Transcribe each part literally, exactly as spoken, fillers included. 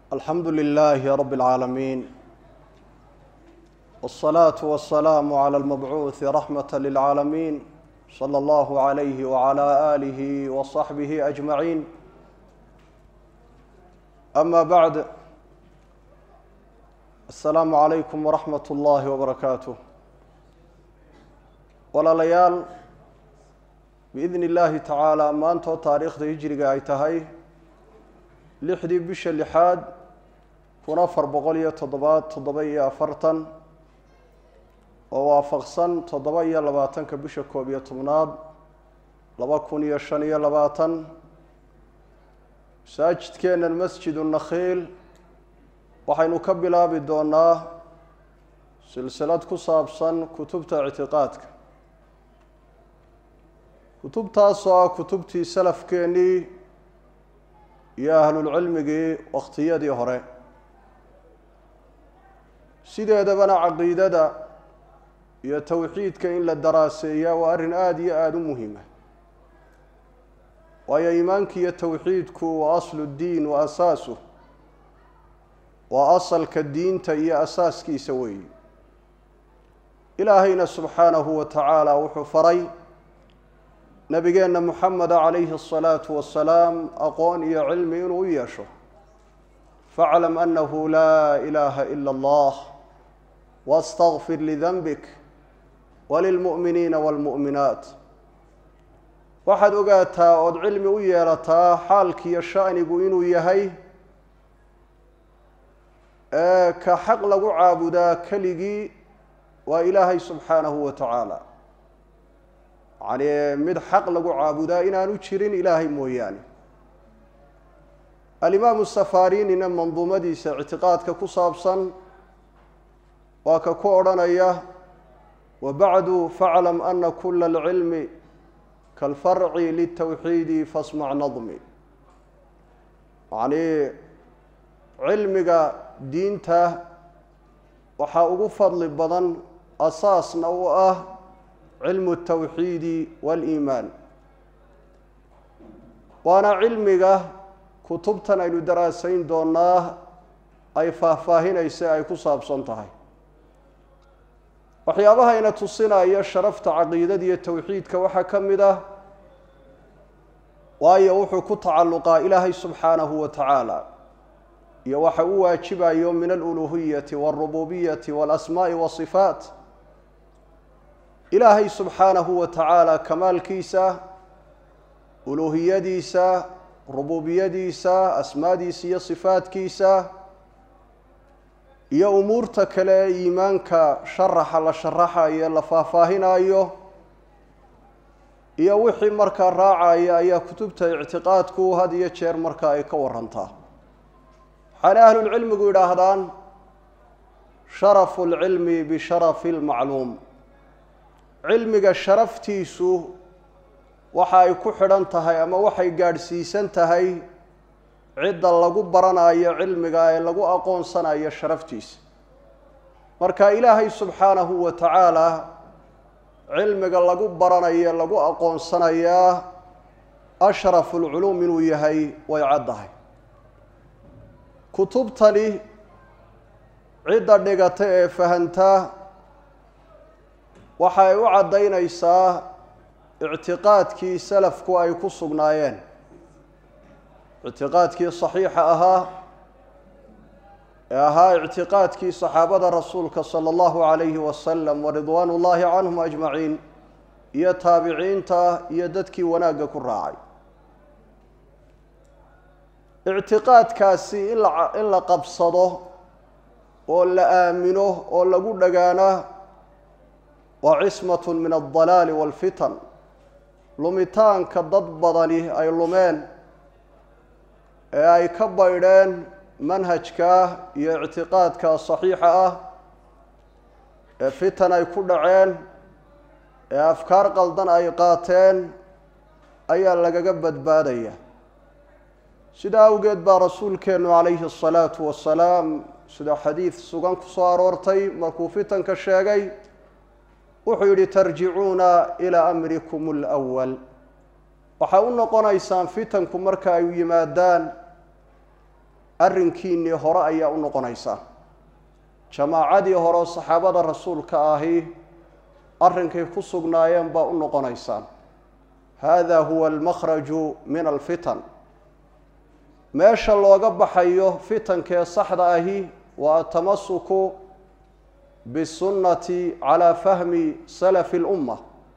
الحمد لله رب العالمين والصلاة والسلام على المبعوث رحمة للعالمين صلى الله عليه وعلى آله وصحبه أجمعين. أما بعد، السلام عليكم ورحمة الله وبركاته. ولا ليال بإذن الله تعالى ما أنتو تاريخ هجري أي تهي لحدي بش اللحاد كنافر بقولية تضبات تضبية أفرتن ووافقصن تضبية لباتن كبش كوبية مناد لباكونية شنية لباتن ساجد كان المسجد النخيل وحين نكبلا بدونا سلسلة كصابصن كتبت اعتقادك كتبتها صا كتبتي سلف كيني يا أهل العلم جي واختيادي هراء سيدة دبنا عقيدة دا يا توحيد كإن للدراسية وأرن آدي آد مهمة ويا إيمانك يا توحيدك وأصل الدين وأساسه وأصل كالدين تي أساسك يسوي إلهينا سبحانه وتعالى وحفري نبينا محمد عليه الصلاة والسلام أقون يا علمي وياشه فاعلم أنه لا إله إلا الله واستغفر لذنبك وللمؤمنين والمؤمنات. واحد أقاتها أد علمي ويارتها حالك يشأني قوينو يهي آه كحق لقو عابدا كليقي وإلهي سبحانه وتعالى يعني مد حق لقو عابدا إنا نتشرين إلهي موياني. الإمام السفارين إن منظومة ديس اعتقادك كصابصا وككورنية وبعد فاعلم أن كل العلم كالفرع للتوحيد فاسمع نظمي. يعني علمك دينته وحاوق فضل بدن أساس نوعه علم التوحيد والإيمان. وأنا علمك كتبتنا إلى دراسين دوناه أي فاهفاهين أي ساعي كصاب صنطهي وحيابها إن تصينا أي شرفت عقيدة دي التوحيد كوحا كمده وأي وحو كتعلقا إلهي سبحانه وتعالى يوحا واجبا يوم من الألوهية والربوبية والأسماء والصفات. إلهي سبحانه وتعالى كمال كيسا ألوهية ديسا ربوبية ديسا أسماء ديسية صفات كيسا يا أمورتك لا إيمانك شرح على شرحها يا لفافاهنا أيوه يا وحي مركا راعا يا يا كتبت اعتقادك هذه يشير مركا يكورنتا. حال أهل العلم يقول هذان شرف العلم بشرف المعلوم. علمك شرفتيسو waxay ku xiran tahay ama waxay gaadhsiisan tahay cidda lagu baranayo cilmiga ee lagu aqoonsanayo sharaftiisa. marka ilaahay subhanahu wa ta'ala cilmiga lagu baranayo lagu aqoonsanayo ashraful ulum inuu yahay way caddahay. kutubtani cidda dhigata ee fahanta waxay u cadaynaysaa اعتقادك سلفك أي كسبنايين اعتقادك صحيح أها أها اعتقادك صحابة رسولك صلى الله عليه وسلم ورضوان الله عنهم أجمعين يتابعين تا يددك وناقك الراعي. اعتقادك سي إلا, إلا قبصده ولا آمنه ولا قد لقانه وعصمة من الضلال والفتن. لوميتان كدد بدني أي لومين أي كبيرين منهجك يا اعتقادك صحيحة فتن أي كل عين أفكار قلدن أي قاتين أي لقبت بادية سيدا وجد برسول كانوا عليه الصلاة والسلام سيدا حديث سجن كسار ورتي مكوفتن كشاجي وحيد ترجعون إلى أمركم الأول وحاولنا قنايسان فتنكم مركا يمادان arrinkiinii hore ayaa u noqonaysaa jamaacadii hore saxaabada rasuulka ahi arrinkay ku sugnaayeen baa u noqonaysaan hada huwa almakhraju min alfitan meesha looga baxayo fitankee saxda ahi waa atamasuku bisunnati calaa fahmi salafi lumma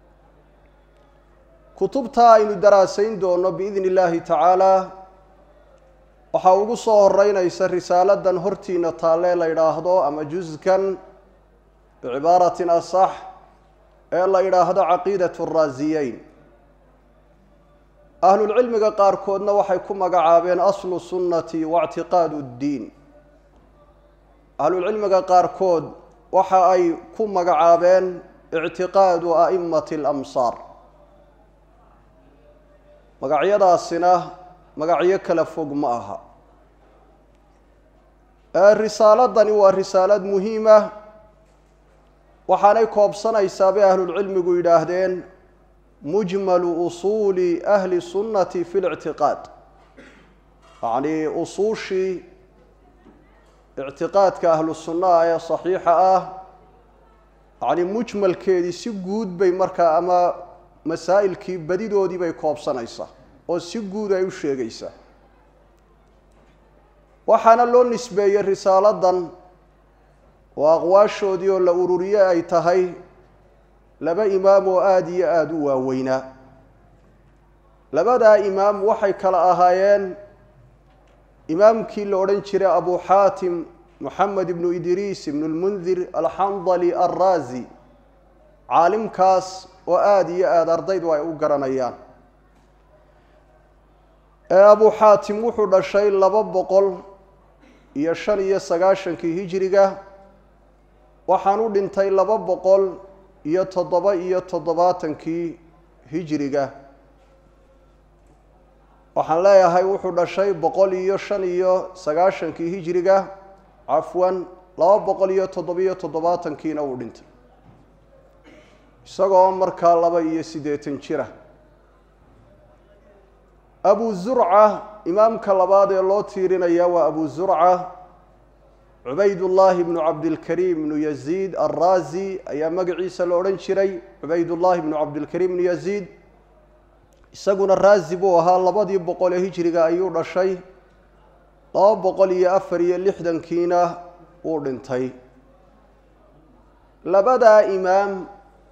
kutubta aynu daraasayn doono biidni illaahi tacaala waxaa ugu soo horeynaysa risaaladan hortiina taalee la yidhaahdo ama juskan bicibaaratin asax ee la yidhaahdo caqiidatu araasiyeyn ahlulcilmiga qaarkoodna waxay ku magacaabeen aslu sunnati waictiqaadu ddiin ahlulcilmiga qaarkood waxa ay ku magacaabeen ictiqaadu a'immati alamsaar magacyadaasina magacyo kala fog ma aha risaaladani waa risaalad muhiima waxaanay koobsanaysaa bay ahlulcilmigu yidhaahdeen mujmalu usuuli ahli sunnati fi lictiqaad yacnii usuushii ictiqaadka ahlu sunnaha ee saxiixa ah yacnii mujmalkeedii si guud bay markaa ama masaa'ilkii badidoodii bay koobsanaysaa oo si guud ay u sheegaysaa waxaana loo nisbeeyey risaaladan oo aqwaashoodii oo la ururiye ay tahay laba imaam oo aada iyo aada u waaweynaa labadaa imaam waxay kala ahaayeen imaamkii la odhan jiray abu xaatim moxamed ibnu idriis ibnu lmundir alxandali alraazi caalimkaas oo aada iyo aada ardaydu ay u garanayaan abu xaatim wuxuu dhashay laba boqol iyo shan iyo sagaashankii hijiriga waxaan u dhintay laba boqol iyo toddoba iyo toddobaatankii hijiriga waxaan leeyahay wuxuu dhashay boqol iyo shan iyo sagaashankii hijiriga cafwan laba boqol iyo toddoba iyo toddobaatankiina uu dhintay isagoo markaa laba iyo siddeetan jira abu zurca imaamka labaad ee loo tiirinaya waa abu zurca cubaydullaahi ibnu cabdilkariim ibnu yaziid alraazi ayaa magaciisa la odhan jiray cubaydullaahi ibnu cabdilkariim ibnu yaziid isaguna raazi buu ahaa labadii boqol ee hijiriga ayuu dhashay laba boqol iyo afar iyo lixdankiina wuu dhintay labadaa imaam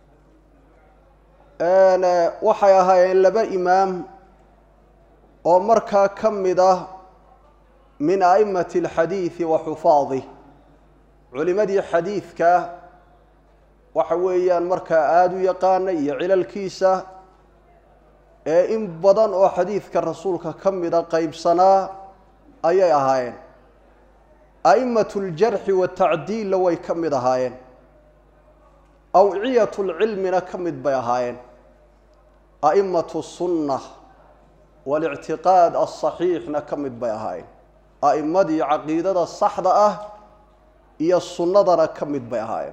waxay ahaayeen laba imaam oo markaa ka mid ah min a'immati alxadiidi wa xufaadih culimadii xadiidka waxa weeyaan markaa aada u yaqaana iyo cilalkiisa ee in badan oo xadiidka rasuulka ka mida qaybsanaa ayay ahaayeen a'immatu ljarxi watacdiilla way ka mid ahaayeen awciyatu lcilmina ka mid bay ahaayeen a'immatu sunna walictiqaad alsaxiixna ka mid bay ahaayeen a'immadii caqiidada saxda ah iyo sunnadana ka mid bay ahaayeen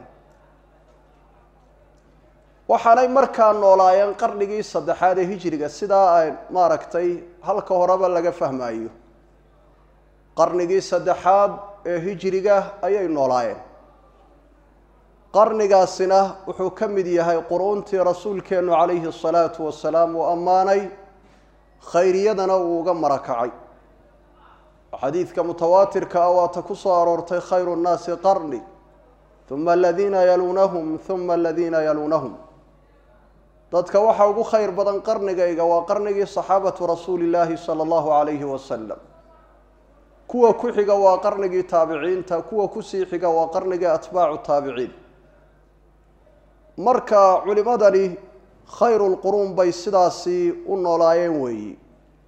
waxaanay markaa noolaayeen qarnigii saddexaad ee hijiriga sidaa ay maaragtay halka horeba laga fahmayo qarnigii saddexaad ee hijiriga ayay noolaayeen qarnigaasina wuxuu ka mid yahay quruuntii rasuulkeennu calayhi asalaatu wasalaam uu ammaanay khayriyadana uu uga marakacay xadiidka mutawaatirka ah waata ku soo aroortay khayru nnaasi qarni uma aladiina yaluunahum uma aladiina yaluunahum dadka waxaa ugu khayr badan qarnigayga waa qarnigii saxaabatu rasuuli illaahi sala allahu calayhi wasalam kuwa ku xiga waa qarnigii taabiciinta kuwa kusii xiga waa qarnigii atbaacu taabiciin marka culimadani khayru lquruun bay sidaasi u noolaayeen weeyi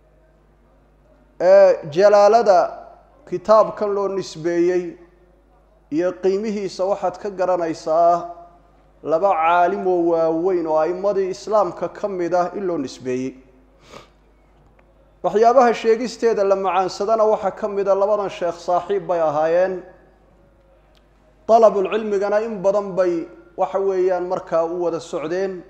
jalaalada kitaabkan loo nisbeeyey iyo qiimihiisa waxaad ka garanaysaa laba caalim oo waaweyn oo a'immadii islaamka ka mid ah in loo nisbeeyey waxyaabaha sheegisteeda la macaansadana waxaa ka mid a labadan sheekh saaxiib bay ahaayeen dalabulcilmigana in badan bay waxa weeyaan markaa u wada socdeen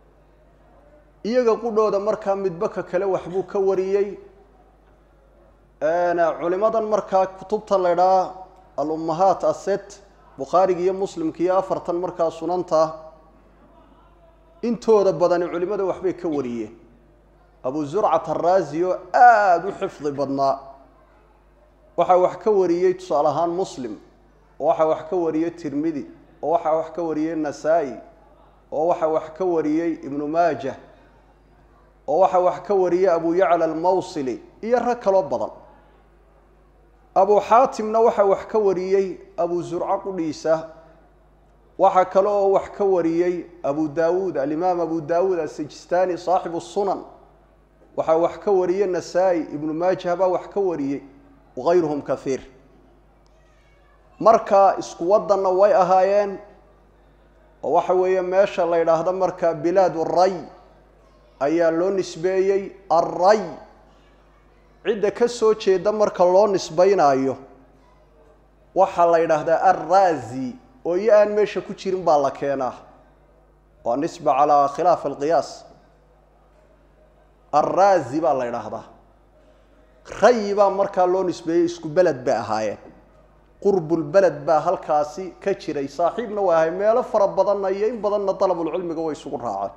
iyaga qudhooda markaa midba ka kale waxbuu ka wariyey أنا علماء مركا كتب طلعنا الأمهات الست بخاري يا مسلم كيا فرتن مركا سننتا انتو دبدان علماء وحبي كوريه أبو زرعة الرازي آد حفظ بدنا وحا وحكوريه تصالحان مسلم وحا وحكوريه الترمذي وحا وحكوريه النسائي وحا وحكوريه ابن ماجه وحا وحكوريه أبو يعلى الموصلي يرك لبضن أبو حاتم وحا وحكوريه أبو زرعة قديسة وحا كلو وحكوريه أبو داود الإمام أبو داود السجستاني صاحب السنن وحا وحكوريه النسائي ابن ماجه با وحكوريه وغيرهم كثير مركا اسكودنا way ahaayeen oo waxa weeye meesha la yiraahdo marka bilad ar-ray ayaa loo nisbeeyay ar-ray cid ka soo jeeda marka loo nisbaynayo waxa la yiraahdaa ar-razi oo yaan meesha ku jirin baa la keenaa waa nisba ala khilaaf al-qiyas ar-razi baa la yiraahdaa ray baa marka loo nisbeeyay isku balad ba ahaayeen قرب البلد با halkaasi ka jiray saaxiibna waa hay meel fara badan ay in badan talabul cilmiga way isugu raacaan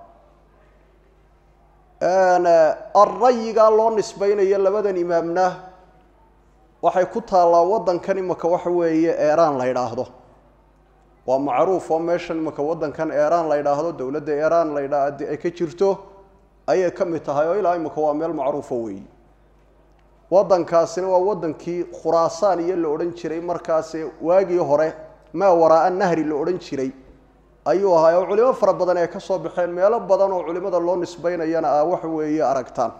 ana ar-rayga loo nisbaynayo labadan imaamna waxay ku taalaa wadankan imaka waxa weeye Iran la yiraahdo waa macruuf oo meeshan imaka wadankan Iran la yiraahdo dawladda Iran la yiraahdo ay ka jirto ay ka mid tahay oo ilaa imaka waa meel macruuf oo weey wadankaasina waa wadankii Khuraasaan iyo la oran jiray markaas waagii hore ma waraa an-nahri la oran jiray ayuu ahaa oo culimo fara badan ay ka soo baxeen meelo badan oo culimada loo nisbaynayana ah wax weeye aragtaan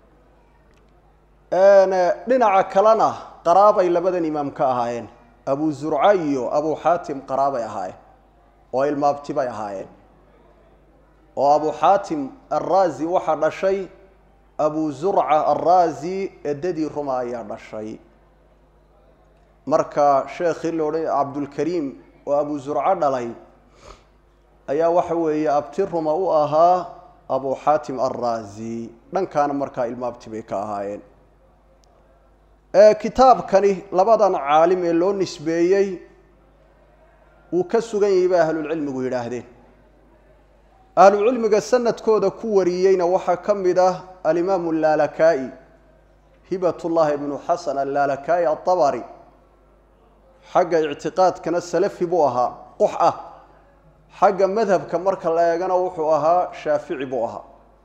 een dhinaca kalena qaraabay labadan imaam ka ahaayeen Abu Zur'a iyo Abu Hatim qaraabay ahaayeen oo ilmaabti bay ahaayeen oo Abu Hatim ar-Razi waxa dhashay أبو زرعة الرازي الددي رمايا رشي مركا شيخ اللوري عبد الكريم وأبو زرعة دلي أيا وحوي أبتر رماؤها أبو حاتم الرازي من كان مركا المابتي بك هاين آه كتاب كان لبضا عالم اللون نسبيي وكسو يبقى أهل العلم ويراهدين أهل العلم سنة كودا كوريين وحا كمده الإمام اللالكائي هبة الله بن حسن اللالكائي الطبري حق اعتقاد كان السلف بوها قحة حق مذهب كمرك لا يغنى وحوها شافعي بوها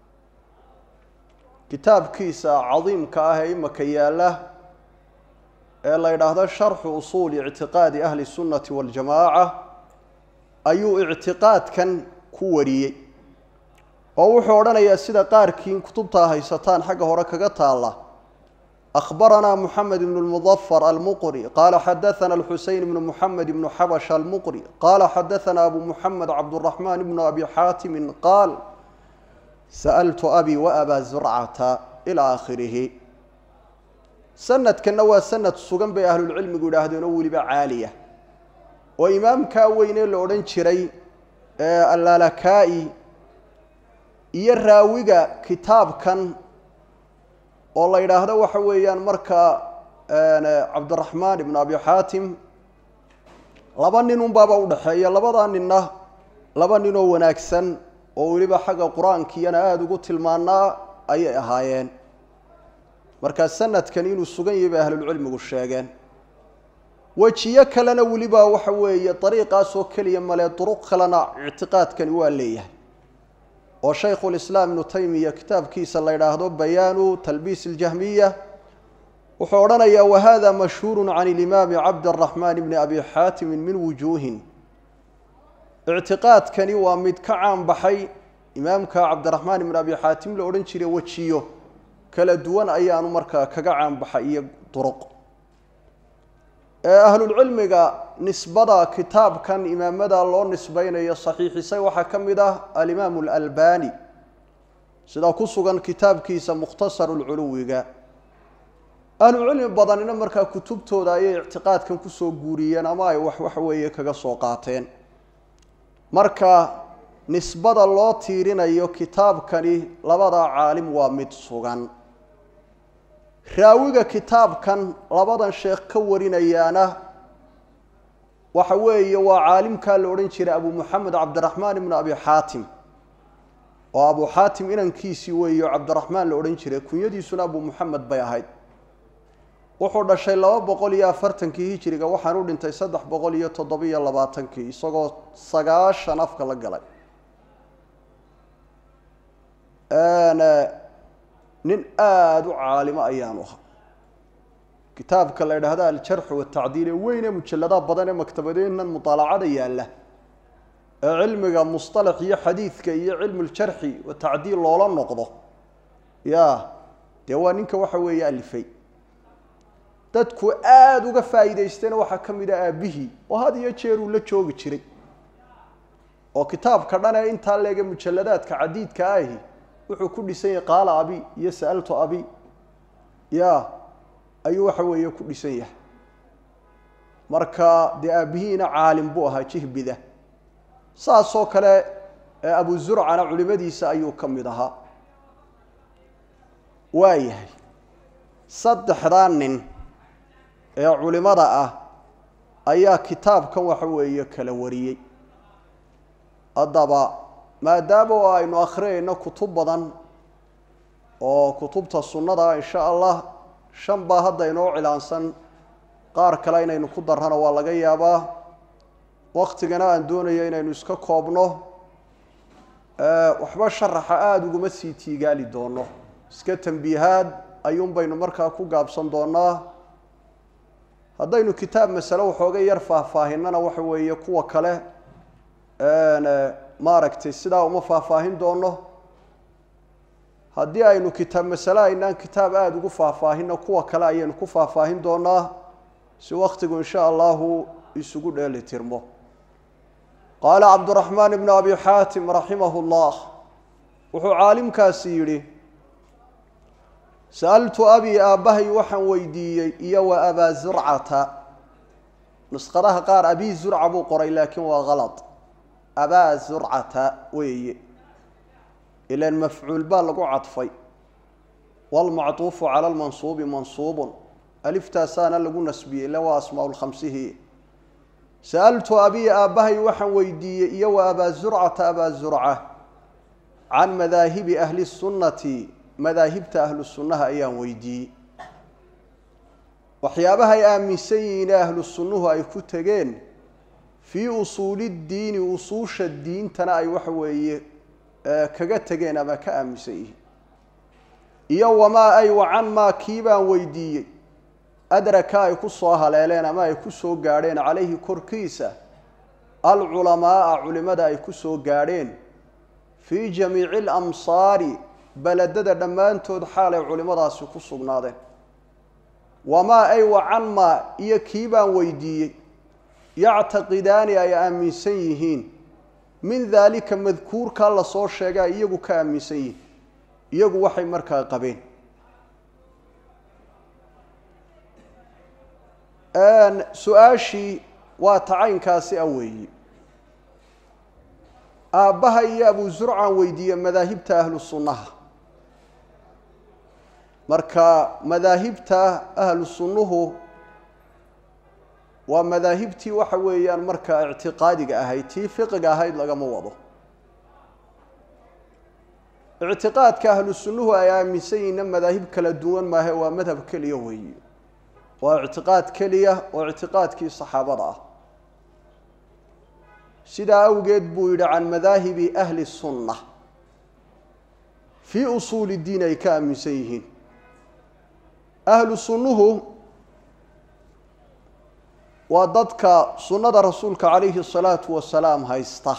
كتاب كيسا عظيم كاهي مكياله إلا يراه شرح أصول اعتقاد أهل السنة والجماعة أي اعتقاد كان كوري oo wuxuu oranayaa sida qaarkiin kutubta haysataan xagga hore kaga taala akhbarana Muhammad ibn al-Mudaffar al-Muqri qala hadathana al-Husayn ibn Muhammad ibn Habash al-Muqri qala hadathana Abu Muhammad Abd al-Rahman ibn Abi Hatim qala sa'altu abi wa Aba Zur'ata ila akhirih sanad kana waa sanad sugan bay ahlul ilmi yiraahdeen oo waliba caaliya oo imaamka weyne la oran jiray al-Lalaka'i iyo raawiga kitaabkan oo la yiraahdo waxa weeyaan marka Abdurrahman ibn Abi Hatim laba nin un baba u dhaxeeya labada ninna laba nin oo wanaagsan oo waliba xagga quraankiina aad ugu tilmaanaa ay ahaayeen marka sanadkan inuu sugan yahay ahlul cilmigu sheegeen wajiya kalena waliba waxa weeye dariiqaas oo kaliya male duruq kalena i'tiqaadkan waa leeyahay وشيخ الإسلام ابن تيمية كتاب كيس الله يراهدو بيان تلبيس الجهمية وحورنا وهذا مشهور عن الإمام عبد الرحمن بن أبي حاتم من وجوه اعتقاد كان ومد كعام بحي إمامك عبد الرحمن بن أبي حاتم لأورنشري وتشيو كلا دوان أيان مركا كعام بحي طرق أهل العلم نسبة كتاب كان إمام مدى الله نسبين يصحيح سوى حكم ده الإمام الألباني سيدا كسوغان كتاب كيسا مختصر العلو أهل العلم بضاننا مركا كتبتو دا اعتقاد كان كسو قوريان أما يوحوحوية كسوقاتين مركا نسبة الله تيرين أيو كتاب كان لبدا عالم ومد سوغان raawiga kitaabkan labadan sheekh ka warinayaana waxa weeye waa caalimka la oran jiray Abu Muhammad Abdurrahman ibn Abi Hatim oo Abu Hatim inankiisi weeyo Abdurrahman la oran jiray kunyadiisuna Abu Muhammad bay ahayd wuxuu dhashay laba boqol iyo afartan-kii hijriga waxaan u dhintay saddex boqol iyo toddoba iyo labaatan-kii isagoo sagaashan afka la galay ana nin aad u caalimo ayaan u ahaa kitaabka la yiraahdo al-jarh wa at-ta'dil weyne mujallada badan ee maktabadeenna mutaalacada yaala cilmiga mustalah iyo xadiiska iyo cilmu al-jarh wa at-ta'dil loola noqdo ya deewaninka waxa weeye alifay dadku aad uga faa'iideysteen waxa kamid ah aabihi oo had iyo jeer uu la joogi jiray oo kitaabka dhan ee inta leega mujalladaadka cadiidka ah wuxuu ku dhisan yahay qaala abi iyo sa'altu abi ya ayuu waxa weeye ku dhisan yahay marka de aabihiina caalim buu ahaa jihbida saasoo kale Abu Zur'ana culimadiisa ayuu kamid ahaa waayahay saddexdan nin ee culimada ah ayaa kitaabkan waxa weeye kala wariyay adaba maadaama aynu akhriyayno kutub badan oo kutubta sunnada insha Allah shan baa hadda inoo cilaansan qaar kale inaynu ku darrano waa laga yaabaa waqtigana aan doonayo inaynu iska koobno ee waxba sharaxa aad ugu sii tiigaali doono iska tanbiihaad ayuun baynu markaa ku gaabsan doonaa haddaynu kitaab mas'alo waxooga yar faahfaahinana waxa weeye kuwa kale ee maaragtay sida uma faahfaahin doono haddii aynu kitaab mas'alo aynaan kitaab aad ugu faahfaahino kuwa kale ayaynu ku faahfaahin doonaa si waqtigu insha Allah isugu dheelitirmo قال عبد الرحمن بن أبي حاتم رحمه الله وحو عالم كاسيري سألت أبي آبهي وحن ويدي إيو أبا زرعة نسخرها قال أبي زرعة بو قري لكن هو غلط أبا زرعة وي إلى المفعول بالغ عطفي والمعطوف على المنصوب منصوب ألف تاسانا لغو نسبي إلا واسماء الخمسه سألت أبي آبهي وحن ويدي إيو أبا زرعة أبا زرعة عن مذاهب أهل السنة مذاهب أهل السنة أيام ويدي وحيابها يأمي سيين أهل السنة أي كتغين في أصول الدين أصوش الدين تنا أي وحوي كغتغين أما كأمي سيين إيو وما أي وعن ما كيبا ويدي أدركا يكسوها ليلين ما يكسو قارين عليه كركيسة العلماء علماء يكسو قارين في جميع الأمصار بلدد دمانتود حال علماء يكسو بنادين وما أي وعن ما يكيبا ويدي يعتقدان أي آمين سيهين من ذلك مذكور كالله صور شيئا يجو كآمين سيهين يجو وحي مركا قبين أن سؤاشي واتعين كاسي أوي أبها يا أبو زرعة ويدي مذاهب أهل السنة مركا مذاهب أهل السنة ومذاهبتي وحويان مركا اعتقادي أهيتي فقه أهيد لغا موضو اعتقاد كأهل السنة أيام سينا مذاهب كلا دوان ما هو مذهب كليوي واعتقاد كليه واعتقاد كي صحابه سدا اوجد بويد عن مذاهب اهل السنه في اصول الدين اي كامسيهين اهل السنه وضدك سنه رسولك عليه الصلاه والسلام هيسته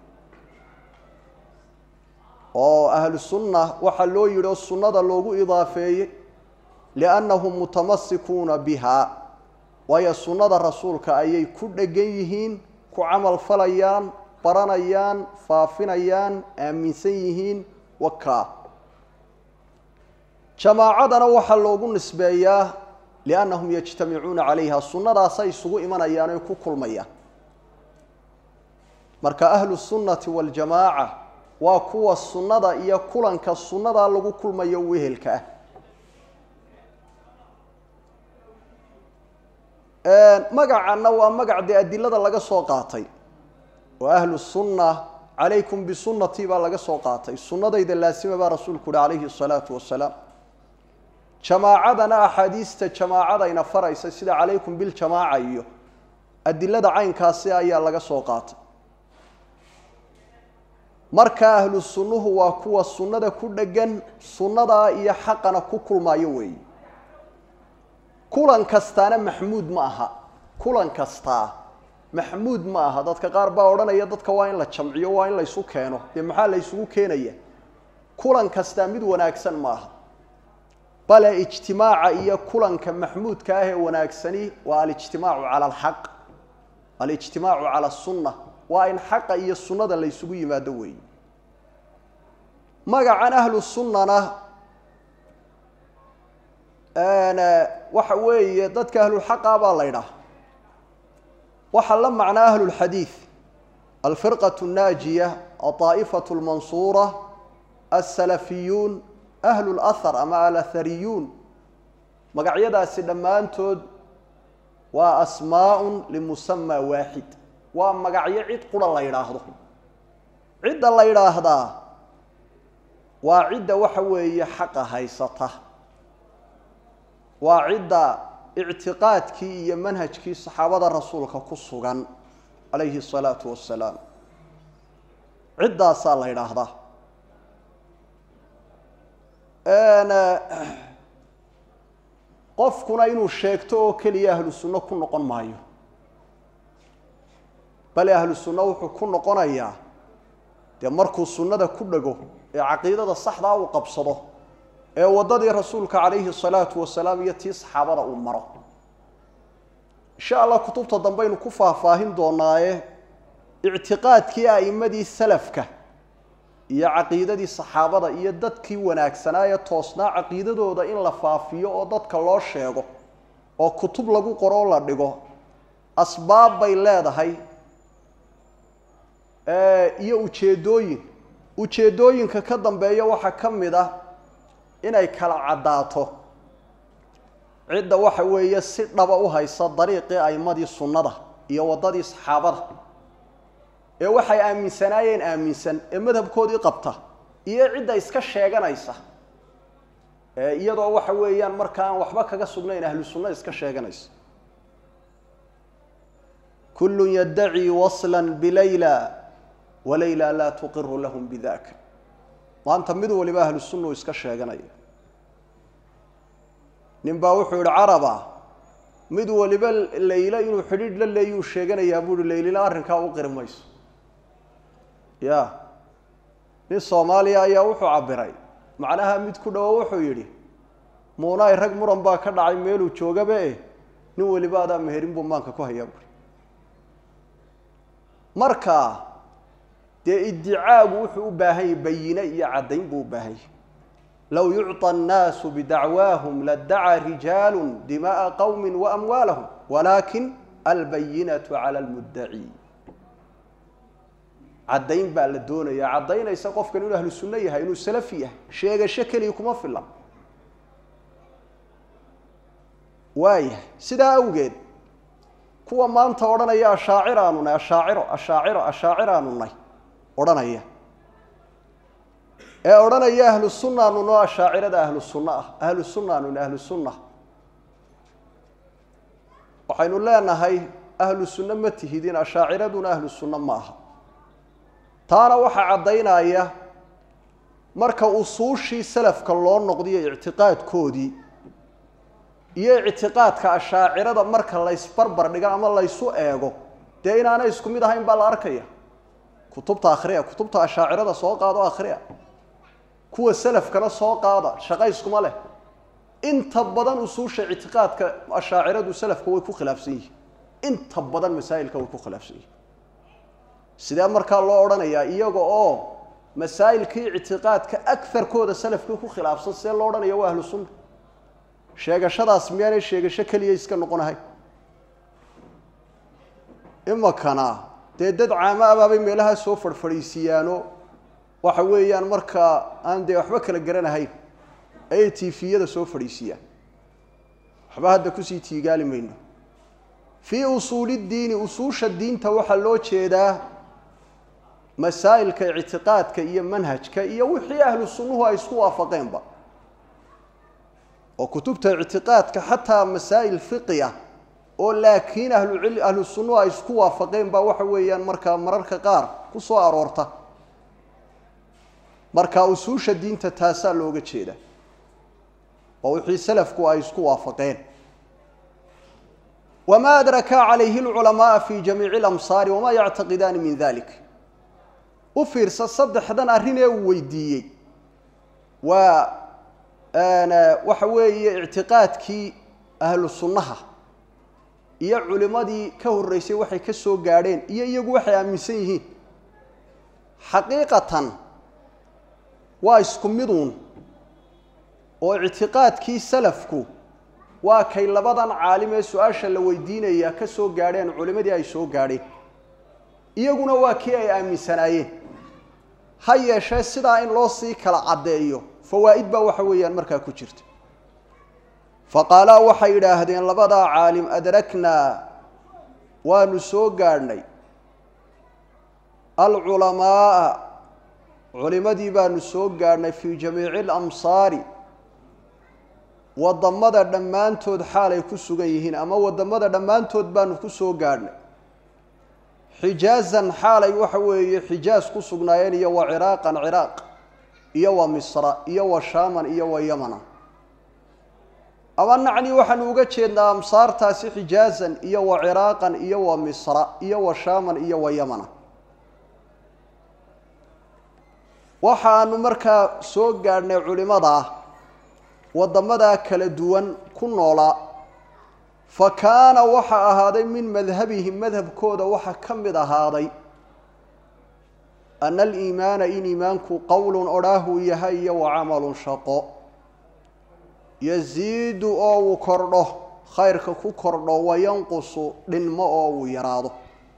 او اهل السنه وحلو يرو السنه لوغو اضافيه لأنهم متمسكون بها وهي سنة رسولك أي كل جيهين كعمل فليان برانيان فافنيان أمسيهين وكا جماعتنا وحلوغون نسبية لأنهم يجتمعون عليها السنة راسي سوء من أيان كل مياه مركا أهل السنة والجماعة وكوا السنة إيا كلن كالسنة لغو كل مياه وهلكه magacana waa magac de adilada laga soo qaatay wa ahlu sunnah alaykum bi sunnati ba laga soo qaatay sunnadayda laasima ba rasuulku alayhi salatu wassalam jamaacadana ahadiista jamaacada ina faraysa sida alaykum bil jamaaca iyo adilada caynkaasi ayaa laga soo qaatay marka ahlu sunnuhu waa kuwa sunnada ku dhagan sunnada iyo xaqana ku kulmaayo weey kulan kastaana mahmuud ma aha kulan kasta mahmuud ma aha dadka qaar baa oranaya dadka waa in la jamciyo waa in la isu keeno de maxaa la isugu keenaya kulan kasta mid wanaagsan ma aha bal ijtimaaca iyo kulanka mahmuudka ah ee wanaagsani waa al-ijtimaacu ala al-haq al-ijtimaacu ala sunnah waa in xaqa iyo sunnada la isugu yimaado weey magacan ahlu sunnana ana waxa weeye dadka ahlu xaqa baa la yiraahdaa waxa la macna ahlu alhadith alfirqatu an-najiyah at-ta'ifatu al-mansura as-salafiyun ahlu al-athar ama al-athariyun magacyadaasi dhamaantood waa asmaa'un limusamma waahid waa magacyo cid qura la yiraahdo cidda la yiraahdaa waa cidda waxa weeye xaqa haysata waa cidda i'tiqaadkii iyo manhajkii saxaabada rasuulka ku sugan alayhi salatu wassalaam ciddaas la yiraahdaa ana qofkuna inuu sheegto oo kaliya ahlu sunna ku noqon maayo bal ahlu sunna wuxuu ku noqonayaa de markuu sunnada ku dhago ee aqeedada saxda ah uu qabsado ee wadadii rasuulka alayhi salatu wassalaam iyo tii saxaabada uu maro insha Allah kutubta dambaynu ku faahfaahin doonaaye i'tiqaadkii aa'imadii salafka iyo aqeedadii saxaabada iyo dadkii wanaagsanaa toosnaa aqeedadooda in la faafiyo oo dadka loo sheego oo kutub lagu qoro la dhigo asbaab bay leedahay ee iyo ujeedooyin ujeedooyinka ka dambeeya waxa kamid ah inay kala cadaato cidda waxa weeye si dhaba u haysa dariiqii aymadii sunnada iyo wadadii saxaabada ee waxay aaminsanaayeen aaminsan ee madhabkoodii qabta iyo cidda iska sheeganaysa ee iyadoo waxa weeyaan markaan waxba kaga sugnayn ahlu sunna iska sheeganaysa kullu yad'i waslan bilayla walayla la tuqirru lahum bidhaka waanta mid waliba ahlu sunna iska sheeganaya nimba wuxuu yiri araba mid waliba layla inuu xidhiid la leeyo sheeganaya buu leeyla arrinka u qirmayso ya nin Soomaaliya ayaa wuxuu cabiray macnaha mid ku dhaw wuxuu yiri moonay rag muran baa ka dhacay meel uu joogaba ee nin waliba aad meherin buu maanka ku hayaa marka de iddiaagu wuxuu u baahan bayina iyo cadayn buu baahan law yu'ta an-nas bid'awahum lad'a rijalun dima'a qawmin wa amwalahum walakin al-bayyinatu 'ala al-mudda'i cadayn baa la doonaya cadaynaysa qofkan inuu ahlu sunna yahay inuu salafi yahay sheegasho kaliya kuma filan waaya sida awgeed kuwa maanta oranaya shaaciraanu na shaaciro ashaaciro ashaaciraanu nay oranaya ee oranaya ahlu sunna anu ashaacirada ahlu sunna ahlu sunna anu ahlu sunna waxaynu leenahay ahlu sunna ma tihidin ashaaciraduna ahlu sunna ma aha taana waxa cadaynaya marka usuushii salafka loo noqdiyo i'tiqaadkoodii iyo i'tiqaadka ashaacirada marka la isbarbar dhigo ama la isu eego de inaana isku mid ahayn baa la arkaya kutubta akhriya kutubta ashaacirada soo qaado akhriya kuwa salafkana soo qaada shaqay iskuma leh inta badan usuusha i'tiqaadka ashaaciradu salafka way ku khilaafsan yihiin inta badan masaa'ilka way ku khilaafsan yihiin sida marka loo oranayaa iyaga oo masaa'ilkii i'tiqaadka aktharkooda salafka ku khilaafsan see loo oranayo waa ahlu sunna sheegashadaas miyaanay sheegasho kaliya iska noqonahay ima kana dee dad caama abaabay meelaha soo farfariisiyaano waxa weeyaan marka aan de waxba kala garanahay ay tifiyada soo fariisiyaan waxba hadda ku sii tiigaali mayno في أصول الدين أصوش الدين توحلو جيدا مسائل كاعتقاد كأي منهج كأي وحي أهل السنة يسقوا فقين با وكتبت اعتقاد كحتى مسائل فقهية ولكن أهل العلم أهل السنة يسقوا فقين با وحويا مركا مررك قار كسو أرورته مركا أصوش الدين تتاسع لوجه جيدا ووحي سلفكوا يسقوا فقين وما أدرك عليه العلماء في جميع الأمصار وما يعتقدان من ذلك وفرس الصدح دان أرهنه ويديي وأنا وحوي اعتقادك أهل السنة يا علماء دي كهر الرئيسي وحي كسو قارين يا يقو وحي أمسيه حقيقة واسكمدون واعتقادك سلفكو وكي لبضان عالم سؤاشا لويدين يا كسو قارين علماء دي أي سو قارين iyaguna waa kii ay aaminsanayeen hayeeshe sida in loo sii kala cadeeyo fawaa'id ba waxa weeyaan marka ku jirta faqala waxa yiraahdeen labada caalim adrakna waanu soo gaarnay al ulamaa culimadii baanu soo gaarnay fi jamiicil amsaari wadamada dhamaantood xaalay ku sugan yihiin ama wadamada dhamaantood baanu ku soo gaarnay حجازا حالي وحوي حجاز كسغنايين يا وعراقا عراق يا ومصر يا وشام يا ويمن أو نعني وحن uga jeedna amsaartaasi حجازا يا وعراقا يا ومصر يا وشام يا ويمن waxaanu markaa soo gaarnay culimada wadamada kala duwan ku noolaa فكان وحا هذا من مذهبهم مذهب كودا وحا كمد هذا أن الإيمان إن إيمانك قول أراه يهي وعمل شقاء يزيد أو كرده خيرك كرده وينقص لنما أو يراده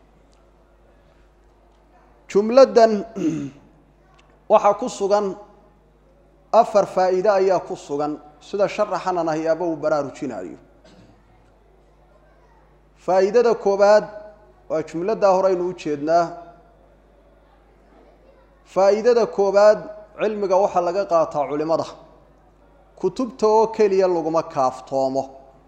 جملة وحا كسوغان أفر فائدة أيها كسوغان سيدا شرحنا نهي أبو برارو جناريو فائدة كوباد وجملة دهورين وجدنا فائدة كوباد علمك وحا لغا قاطع علماء كتبته كليا لغما كافتومه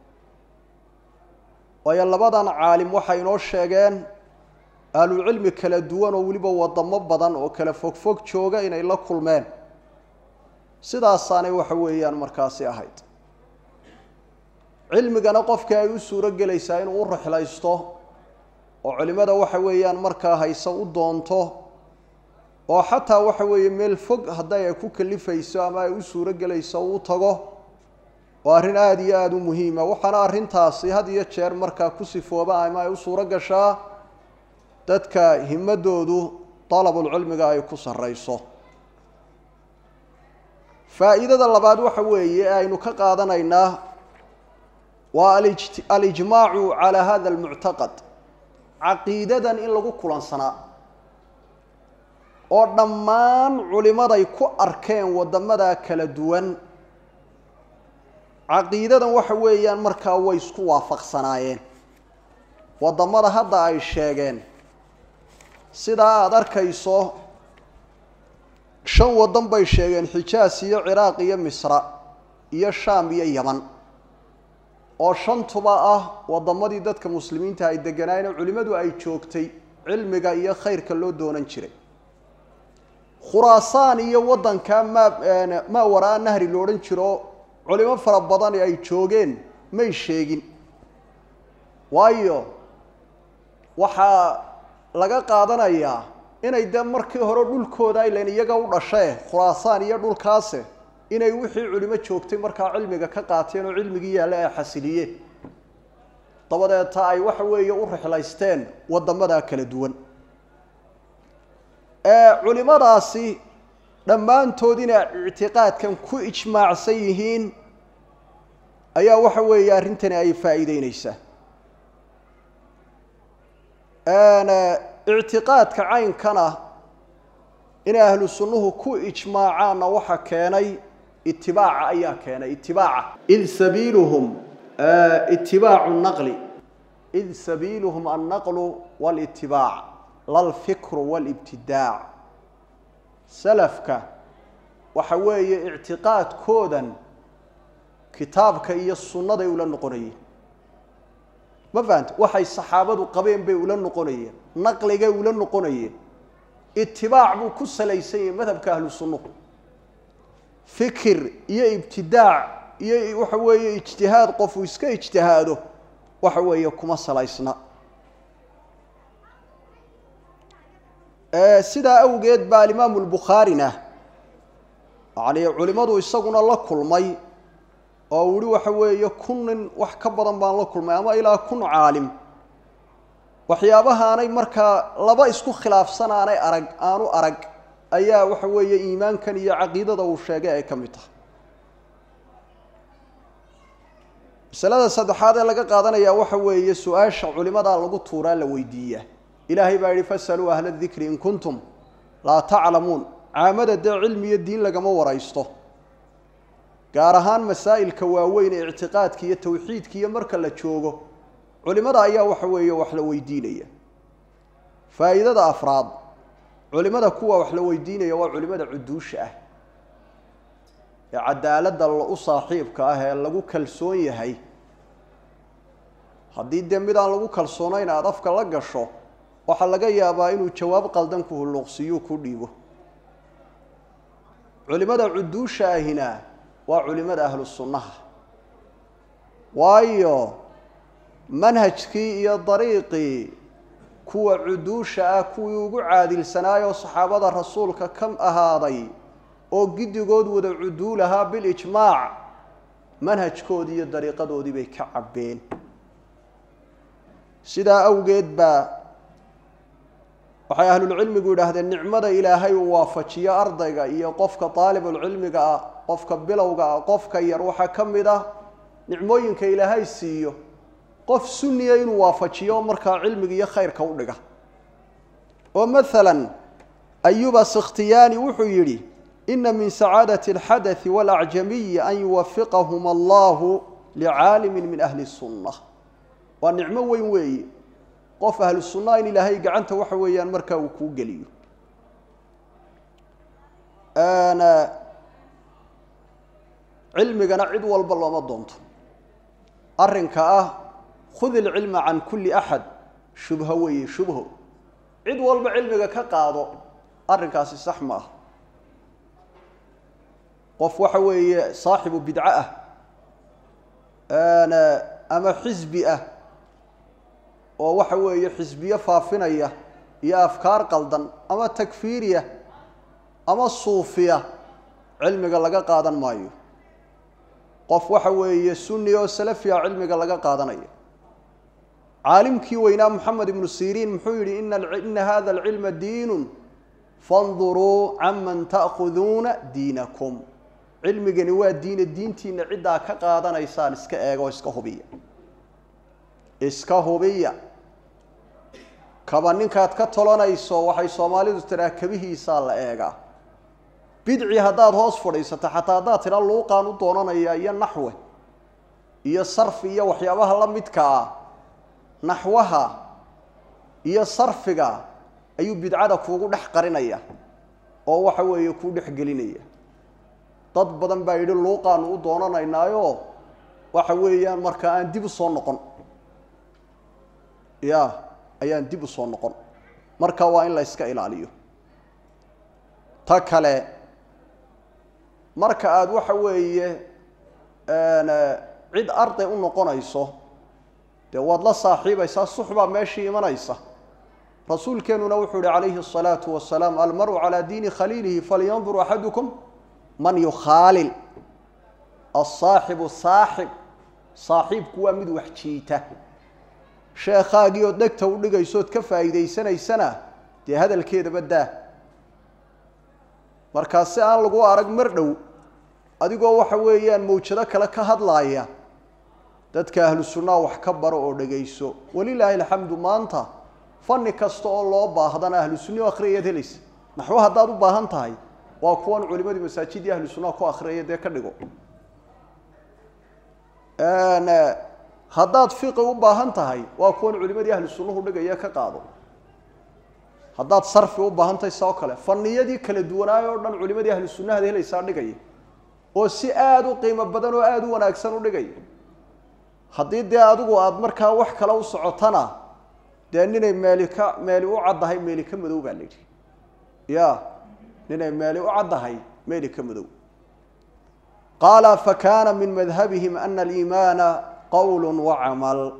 ويلبادان عالم وحا ينو شيغان اهل العلم كلا دوان وليبا ودamo badan oo kala fog fog jooga inay la kulmeen sidaasana waxa weeyaan markaasi ahayd علمنا قفك أي سورة جلسة إن ورح لا يسته وعلمنا وحويان مركا هيسو دونته وحتى وحوي ميل فوق هذا يكون كل فيسا ما أي سورة جلسة وطجه وارن هذه هذا مهمة وحنا أرن تاسي هذه الشر مركا كسف وباع ما أي سورة جشة تدك هم دودو طلب العلم جاي كسر رئيسه فإذا الله بعد وحوي أي نكق هذا نيناه والإجماع على هذا المعتقد عقيدة إن لغو كلان سنة ودمان علماء يكو أركان ودمدا كلا دوان عقيدة وحويان مركا ويسكو وافق سنايين ودمدا هدا أي شيغين سيدا أدركيسو شن ودن باي شيغين حجاز يا عراق يا مصر يا شام يا يمن oo shantuba ah wadamadii dadka muslimiinta ay deganayeen culimadu ay joogtay cilmiga iyo khayrka loo doonan jiray khuraasaan iyo wadanka ma ma waraa nahri looran jiro culimo fara badan ay joogeen may sheegin waayo waxa laga qaadanayaa inay de markii hore dhulkooda ay leen iyaga u dhashay khuraasaan iyo dhulkaas inay wixii culimo joogtay marka cilmiga ka qaateen oo cilmigii yaala ay xasiliyeen dabadeed ay waxa weeye u rixlaysteen wadamada kala duwan ee culimadaasi dhamaantood inay i'tiqaadkan ku ijmaacsan yihiin ayaa waxa weeye arrintan ay faa'iideynaysaa ana i'tiqaadka caynkana in ahlu sunnuhu ku ijmaacana waxa keenay اتباع أيها كان اتباع إذ سبيلهم اه اتباع النقل إذ سبيلهم النقل والاتباع لا الفكر والابتداع سلفك وحوي اعتقاد كودا كتابك إيا السنة دي ولا النقرية ما فهمت وحي الصحابة قبين بي ولا النقرية نقل جاي ولا النقرية اتباع بو كسليسي مذهب كأهل السنة فكر إيا ابتداع إيا وحوي اجتهاد قفو اسكا اجتهاده وحوي كما سلايسنا سيدا أوجد با الإمام البخاري علي علماء يسقون الله كل ماي أولي وحوي يكون وحكبرا بان الله كل ماي أما إلى كن عالم وحيابها أنا مركا لبا يسكو خلاف سنة أنا أرق أنو أرق أيا وحوي إيمان كان يا عقيدة والشجاع كميته سلادة صدحات لقى قادنا يا وحوي سؤال علماء لقوا تورا لويدية إلهي باري فسألوا أهل الذكر إن كنتم لا تعلمون عامد الدع علمي الدين لقى ما ورايسته قارهان مسائل كواوين اعتقاد كي التوحيد كي مركا لتشوغو علماء أيا وحوي وحلوي دينية فإذا أفراد علماء كوا وحلوي دينية وعلماء عدوش أه عدالة الله صاحبك أه لقوا كالسوني هاي haddii dembidaan lagu kalsoonayn aad afka la gasho waxa laga yaabaa inuu jawaab qaldan ku luqsiyo ku dhiibo culimada cuduusha ahina waa culimada ahlus sunnah waayo manhajkii iyo dariiqii kuwa cuduusha ah kuwii ugu caadilsanaayo saxaabada rasuulka kam ahaaday oo gidigood wada cuduulaha bil ijmaac manhajkoodii iyo dariiqadoodii bay ka cabeen sidaa awgeed baa waxay ahlul cilmigu yiraahdeen nicmada ilaahay uu waafajiyo ardayga iyo qofka taalibul cilmiga ah qofka bilowga ah qofka yar waxa kamida nicmooyinka ilaahay siiyo qof sunniya inuu waafajiyo marka cilmiga iyo khayrka u dhiga oo midalan ayuba sikhtiyani wuxuu yiri inna min sa'adati alhadath wal a'jami an yuwaffiqahum Allah li'alim min ahli sunnah ونعمة وين وين قف أهل السنة إن إلهي جعنت وحويان مركا وكوجليو أنا علمي أنا عد والبلا ما ضمت أرنكاه خذ العلم عن كل أحد شبه وي شبه عد والب علمي كقاضي أرنكاس السحمة قف وحوي صاحب بدعة أنا أما حزبي أه وحوي حزبية فافنية يا أفكار قلدن أما تكفيرية أما الصوفية علمي قال لك قادن مايو قف وحوي سني وسلفية علمي قال لك قادنية عالم كي وينا محمد بن سيرين محيري إن إن هذا العلم دين فانظروا عمن تأخذون دينكم علمي جنوا الدين الدين تين عدا كقادن إنسان إسك إيجو إسك هوبية إسك هوبية كبانين كات كتلونا يسوع وحي سومالي تراكبه يسال إيجا بدعي هداد هوس فريسة حتى هداد ترى اللوقان ودوننا يا يا نحوه يا صرف يا وحيابها لمتكا نحوها يا صرفها أيو بدعة فوق دح قرنية أو وحوي يكون دح قلينية dad badan baa yiri luuqaan u doonanaynaayo waxa weeyaan marka aan dib u soo noqon ya ayaan dib u soo noqon marka waa in la iska ilaaliyo ta kale marka aad waxa weeye ana cid arday u noqonayso de wad la saaxiibaysa suxba meeshii imanaysa rasuulkeenuna wuxuu yiri calayhi salaatu wassalaam al mar'u ala diini khaliilihi falyanzur ahadukum من يخالل الصاحب صاحب صاحب كوا مد وحجيته شيخاغي ودغته u dhigayso ka faa'iideysanaysan de hadalkeeda badaa markaas aan lagu arag mar dhow adigoo waxa weeyaan mowjado kale ka hadlaaya dadka ahlu sunnah wax ka baro oo dhageyso walilaahi alhamdu maanta fanni kasto oo loo baahdana ahlu sunnah akhriyad helis naxwa hadaad u baahan tahay waa kuwan culimada masaajidda ahlu sunnah ku akhriyay de ka dhigo ana haddaad fiqi u baahan tahay waa kuwan culimadii ahlu sunnuhu dhigaya ka qaado haddaad sarfi u baahan tahay soo kale faniyadii kala duwanaay oo dhan culimadii ahlu sunnaha helaysaa dhigaya oo si aad u qiimo badan oo aad u wanaagsan u dhigaya haddii dee adigu aad markaa wax kale u socotana dee ninay meeli ka meeli u caddahay meeli ka madow baa layidhi ya ninay meeli u caddahay meeli ka madow qaala fakana min madhabihim ana aliimaana qowl wacamal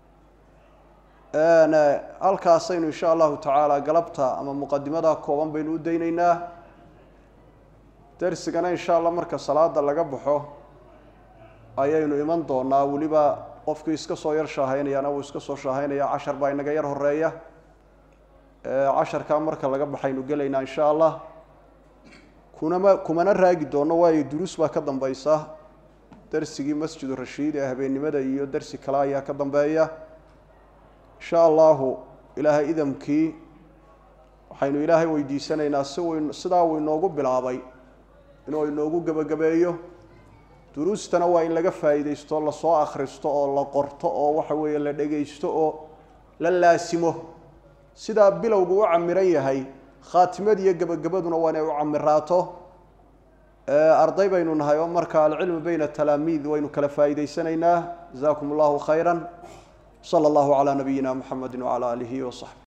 halkaasaynu insha allahu tacaala galabta ama muqadimada kooban baynu u daynaynaa darsigana insha allah marka salaada laga baxo ayaynu iman doonaa weliba qofkii iska soo yar shaahaynayana wuu iska soo shaahaynaya cashar baa inaga yar horeeya casharkaa marka laga baxaynu gelaynaa insha allah kunama kumana raagi doono waayo duruus baa ka dambaysa darsigii masjidu rashiid ee habeennimada iyo darsi kale ayaa ka dambeeya insha allahu ilaahay idamkii waxaynu ilaahay weydiisanaynaa si uu sidaa uu inoogu bilaabay inuu inoogu gabagabeeyo duruustana waa in laga faa'iidaysto la soo akhristo oo la qorto oo waxa weeye la dhageysto oo la laasimo sidaa bilowgu u camiran yahay khaatimad iyo gabagabaduna waa inay u camiraato arday baynu nahay oo marka alcilmu bayna talaamiid waynu kala faa'iidaysanaynaa jazaakum allahu khayran sala allahu calaa nabiyina muxamedi wacala aalihi wasaxbi